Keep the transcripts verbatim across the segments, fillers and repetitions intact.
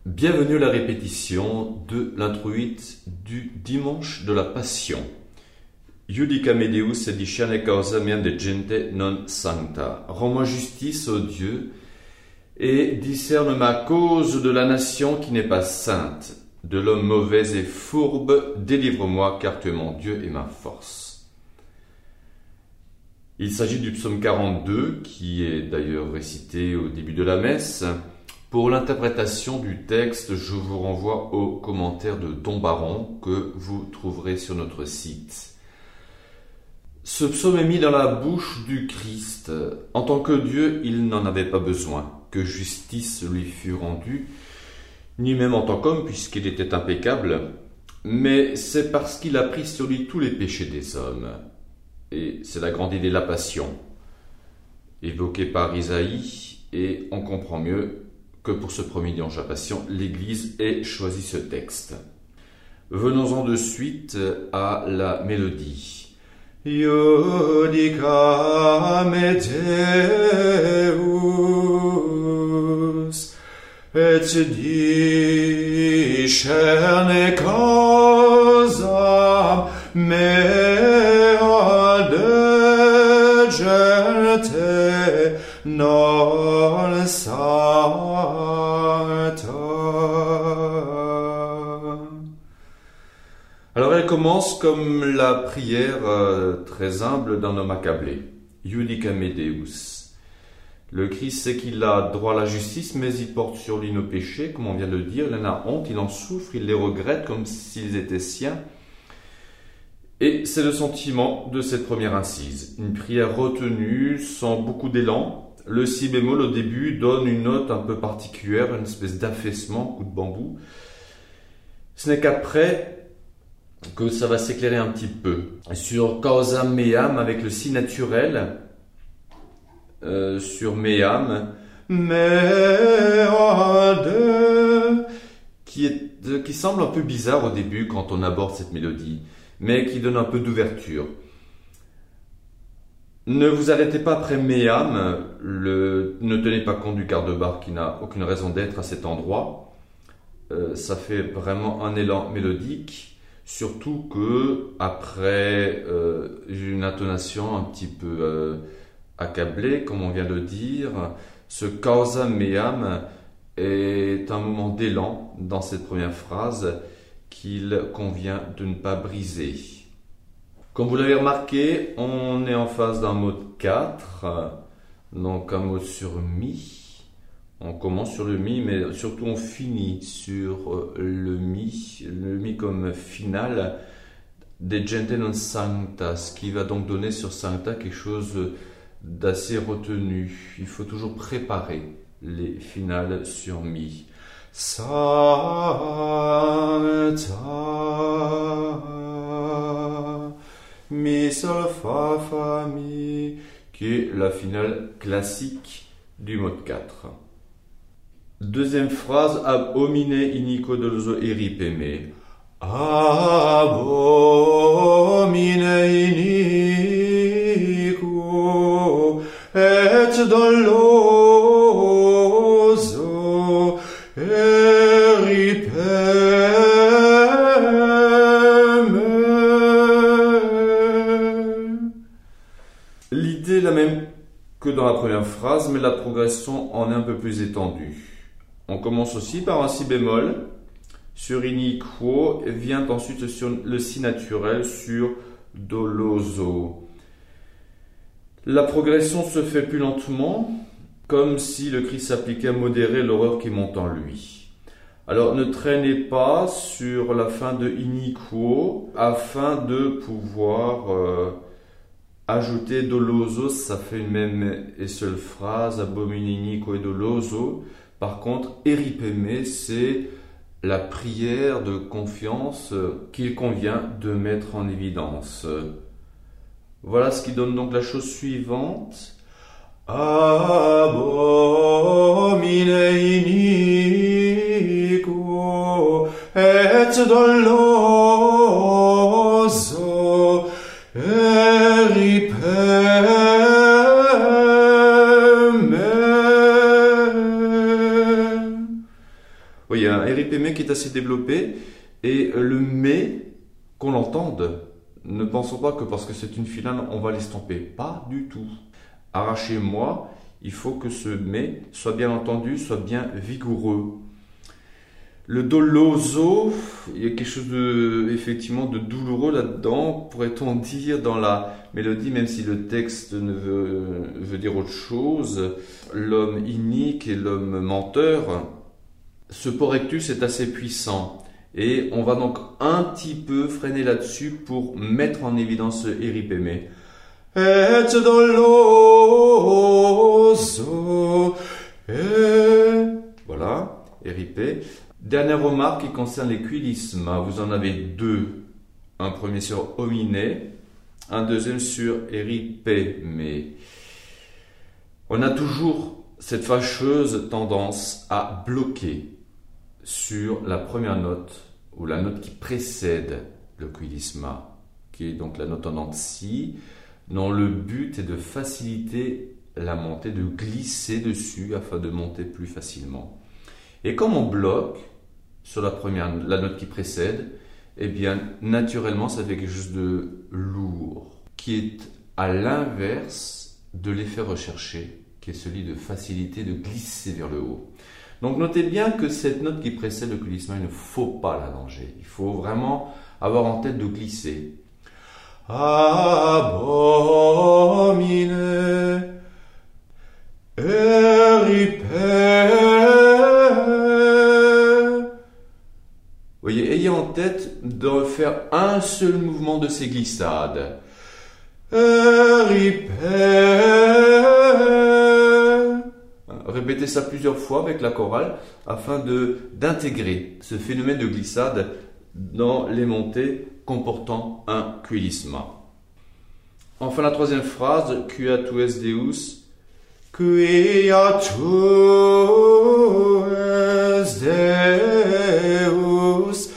Bienvenue à la répétition de l'introïte du dimanche de la Passion. Iudicame Deus edicere causa mea de gente non sancta. Rends-moi justice, ô Dieu, et discerne ma cause de la nation qui n'est pas sainte. De l'homme mauvais et fourbe, délivre-moi, car tu es mon Dieu et ma force. Il s'agit du psaume quarante-deux, qui est d'ailleurs récité au début de la messe. Pour l'interprétation du texte, je vous renvoie aux commentaires de Don Baron que vous trouverez sur notre site. Ce psaume est mis dans la bouche du Christ. En tant que Dieu, il n'en avait pas besoin que justice lui fût rendue, ni même en tant qu'homme puisqu'il était impeccable, mais c'est parce qu'il a pris sur lui tous les péchés des hommes. Et c'est la grande idée de la Passion, évoquée par Isaïe, et on comprend mieux que pour ce premier dimanche de la Passion, l'Église ait choisi ce texte. Venons-en de suite à la mélodie. Iudicame Deus, et discerne causam mea de gente non sancta. Alors elle commence comme la prière euh, très humble d'un homme accablé. Iudicame Deus. Le Christ sait qu'il a droit à la justice, mais il porte sur lui nos péchés, comme on vient de le dire. Il en a honte, il en souffre, il les regrette comme s'ils étaient siens. Et c'est le sentiment de cette première incise. Une prière retenue, sans beaucoup d'élan. Le si bémol au début donne une note un peu particulière, une espèce d'affaissement, coup de bambou. Ce n'est qu'après que ça va s'éclairer un petit peu. Sur causam meam, avec le si naturel, euh, sur meam, mea de, qui, est, qui semble un peu bizarre au début quand on aborde cette mélodie, mais qui donne un peu d'ouverture. Ne vous arrêtez pas après meam, le, ne tenez pas compte du quart de barre qui n'a aucune raison d'être à cet endroit. Euh, ça fait vraiment un élan mélodique. Surtout que après euh, une intonation un petit peu euh, accablée, comme on vient de dire, ce causam meam est un moment d'élan dans cette première phrase qu'il convient de ne pas briser. Comme vous l'avez remarqué, on est en face d'un mode quatre, donc un mode sur mi. On commence sur le mi, mais surtout on finit sur le mi, le mi comme finale de gente non sancta, ce qui va donc donner sur sancta quelque chose d'assez retenu. Il faut toujours préparer les finales sur mi. Sancta, mi sol fa fa mi, qui est la finale classique du mode quatre. Deuxième phrase, ab homine iniquo doloso eripeme. Ab homine iniquo et doloso eripeme. L'idée est la même que dans la première phrase, mais la progression en est un peu plus étendue. On commence aussi par un si bémol sur iniquo et vient ensuite sur le si naturel sur doloso. La progression se fait plus lentement, comme si le Christ s'appliquait à modérer l'horreur qui monte en lui. Alors ne traînez pas sur la fin de iniquo afin de pouvoir euh, ajouter doloso, ça fait une même et seule phrase, abomine iniquo et doloso. Par contre, eripeme, c'est la prière de confiance qu'il convient de mettre en évidence. Voilà ce qui donne donc la chose suivante. Abomine iniquo et doloso eripeme. voyez, un éripémé qui est assez développé, et le mais, qu'on l'entende. Ne pensons pas que parce que c'est une filane, on va l'estomper. Pas du tout. Arrachez-moi, il faut que ce mais soit bien entendu, soit bien vigoureux. Le doloso, il y a quelque chose de, effectivement, de douloureux là-dedans, pourrait-on dire, dans la mélodie, même si le texte ne veut, veut dire autre chose. L'homme inique et l'homme menteur. Ce porrectus est assez puissant. Et on va donc un petit peu freiner là-dessus pour mettre en évidence ce éripémé. Et doloso, et... Voilà, éripé. Dernière remarque qui concerne les quilismes. Vous en avez deux. Un premier sur hominé, un deuxième sur éripémé. On a toujours cette fâcheuse tendance à bloquer sur la première note, ou la note qui précède le quilisma, qui est donc la note tendante si, dont le but est de faciliter la montée, de glisser dessus afin de monter plus facilement. Et comme on bloque sur la première, la note qui précède, eh bien, naturellement, ça fait quelque chose de lourd, qui est à l'inverse de l'effet recherché, qui est celui de faciliter, de glisser vers le haut. Donc, notez bien que cette note qui précède le quilisma, il ne faut pas la langer. Il faut vraiment avoir en tête de glisser. Abomine, eripe. Vous voyez, ayez en tête de faire un seul mouvement de ces glissades. Eripe. Répétez ça plusieurs fois avec la chorale afin de, d'intégrer ce phénomène de glissade dans les montées comportant un quilisma. Enfin, la troisième phrase, Quia tu es Deus, Quia tu es Deus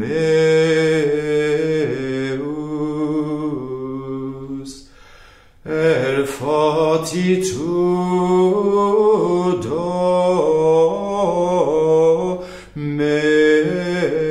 meus, el fortitudo mea.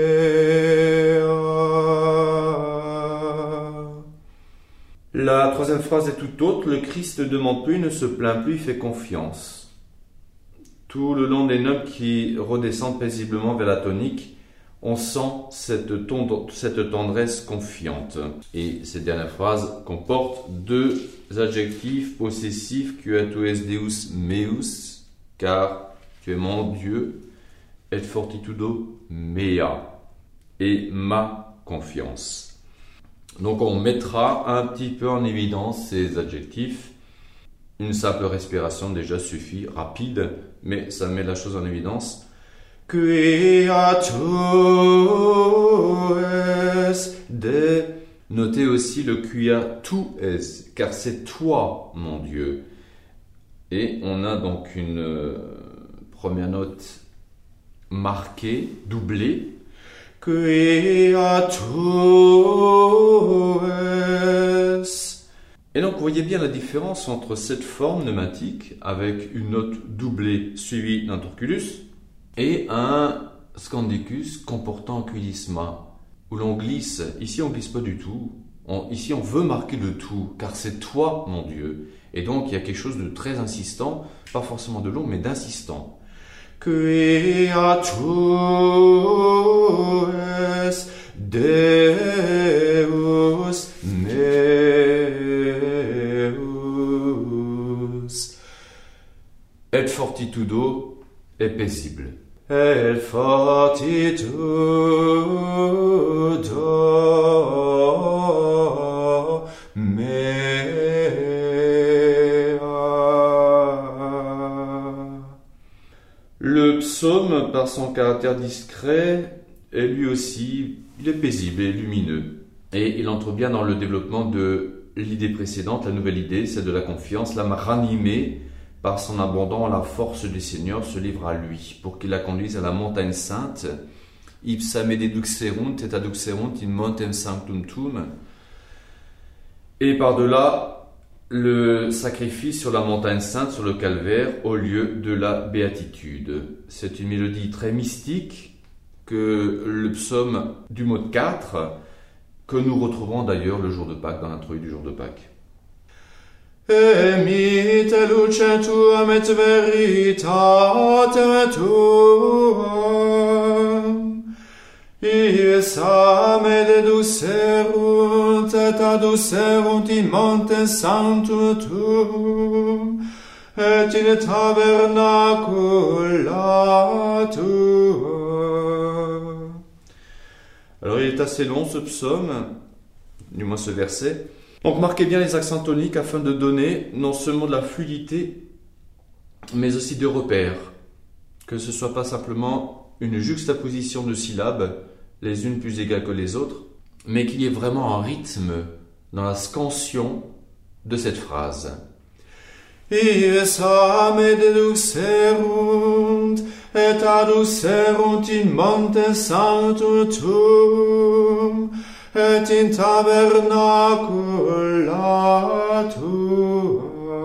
La troisième phrase est tout autre. Le Christ ne demande plus, il ne se plaint plus, il fait confiance. Tout le long des notes qui redescendent paisiblement vers la tonique, on sent cette, tendre, cette tendresse confiante. Et cette dernière phrase comporte deux adjectifs possessifs, Quia tu es Deus meus, car tu es mon Dieu, et fortitudo mea, et ma confiance. Donc on mettra un petit peu en évidence ces adjectifs. Une simple respiration déjà suffit, rapide, mais ça met la chose en évidence. Quia tu es de... Notez aussi le quia tu es, car c'est toi, mon Dieu. Et on a donc une euh, première note marquée, doublée. Quia tu es. Et donc, vous voyez bien la différence entre cette forme pneumatique avec une note doublée suivie d'un torculus et un scandicus comportant un quilisma où l'on glisse. Ici, on glisse pas du tout. On, ici, on veut marquer le tout, car c'est toi, mon Dieu. Et donc, il y a quelque chose de très insistant, pas forcément de long, mais d'insistant. Quia tu es Deus meus, et fortitudo est paisible. Et fortitudo mea. Le psaume, par son caractère discret, est lui aussi, il est paisible et lumineux. Et il entre bien dans le développement de l'idée précédente, la nouvelle idée, celle de la confiance. L'âme ranimée par son abandon à la force du Seigneur se livre à lui pour qu'il la conduise à la montagne sainte. Ipsa me deduxerunt et aduxerunt in montem sanctum tuum. Et par-delà, le sacrifice sur la montagne sainte, sur le calvaire, au lieu de la béatitude. C'est une mélodie très mystique que le psaume du mot quatre, que nous retrouverons d'ailleurs le jour de Pâques, dans l'introïde du jour de Pâques. Emite luce tuam et veritatem tuam, ies ame deducerunt et aducerunt in monte sanctum tuum, et in tabernacula tuum. Alors il est assez long ce psaume, du moins ce verset. Donc marquez bien les accents toniques afin de donner non seulement de la fluidité, mais aussi de repères. Que ce ne soit pas simplement une juxtaposition de syllabes, les unes plus égales que les autres, mais qu'il y ait vraiment un rythme dans la scansion de cette phrase. Ies ame deducerunt et aducerunt in monte sanctum tuum, et in tabernacula tua.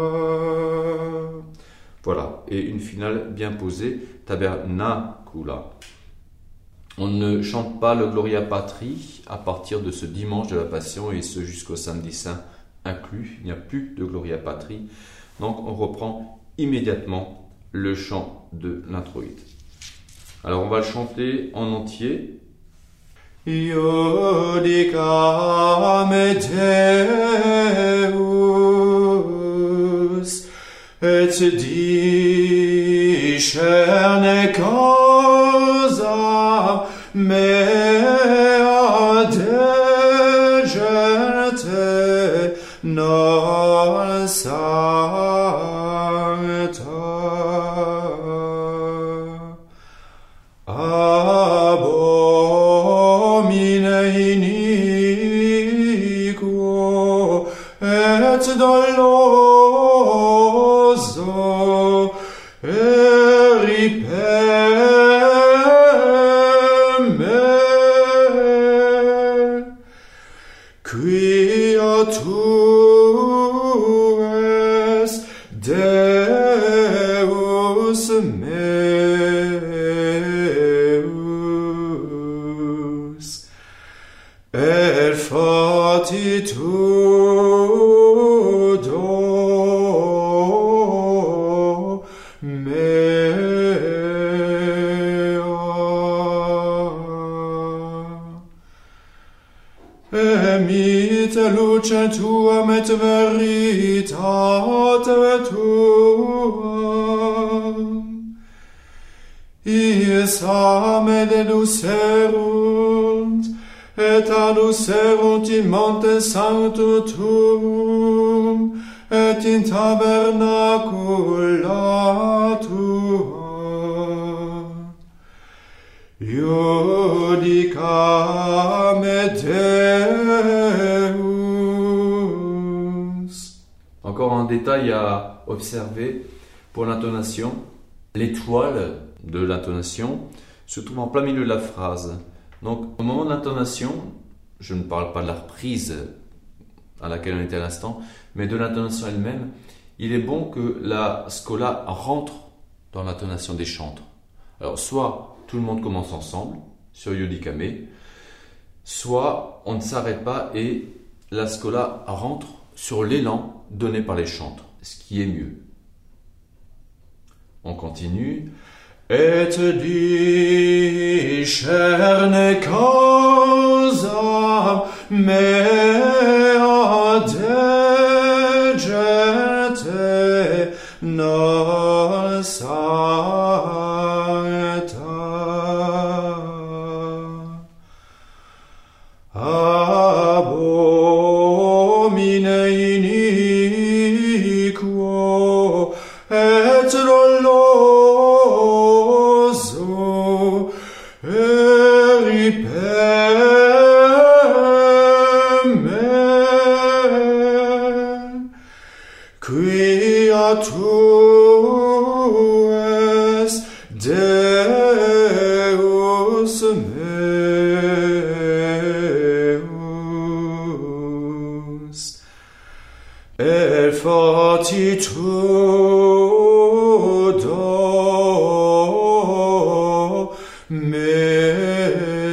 Voilà, et une finale bien posée, tabernacula. On ne chante pas le Gloria Patri à partir de ce dimanche de la Passion et ce jusqu'au samedi saint inclus. Il n'y a plus de Gloria Patri. Donc on reprend immédiatement le chant de l'introïde. Alors on va le chanter en entier. Iudicam Deus, et discerne causa mea degerte non sancta. Doloso eripeme, quia tu es Deus meus, et fortitudo emite luce tuam et veritate tuam, ies ame deducerunt et aducerunt in monte sanctum tuum, et in tabernacula tua. Iudicame Deus. Encore un détail à observer pour l'intonation. L'étoile de l'intonation se trouve en plein milieu de la phrase. Donc au moment de l'intonation, je ne parle pas de la reprise à laquelle on était à l'instant, mais de l'intonation elle-même, il est bon que la scola rentre dans l'intonation des chantres. Alors soit tout le monde commence ensemble sur Iudicame, soit on ne s'arrête pas et la scola rentre sur l'élan donné par les chantres, ce qui est mieux. On continue. Et discerne causa mea degerte non sancta. Abomine iniquo et doloso eripeme, quia tu es Deus meus, et gratitude me